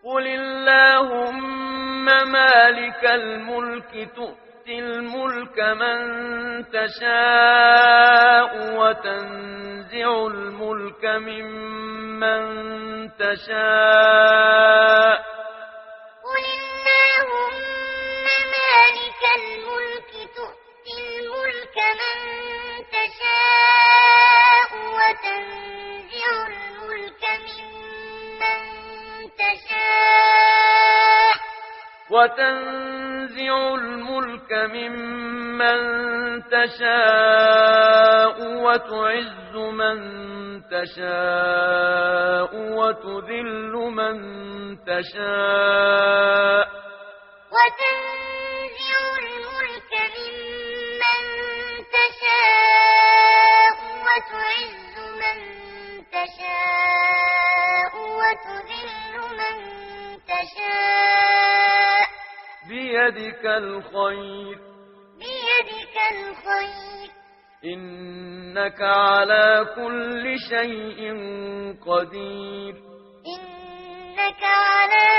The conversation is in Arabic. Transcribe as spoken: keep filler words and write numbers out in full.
قل اللهم مالك الملك تؤتي الملك من تشاء وتنزع الملك ممن تشاء قل اللهم مالك الملك تؤتي الملك من تشاء وتنزع الملك ممن تشاء وتنزع الملك ممن تشاء وتعز من تشاء وتذل من تشاء وتنزع الملك ممن تشاء وتعز من تشاء وتذل من تشاء بيدك الخير بيدك الخير إنك على كل شيء قدير إنك على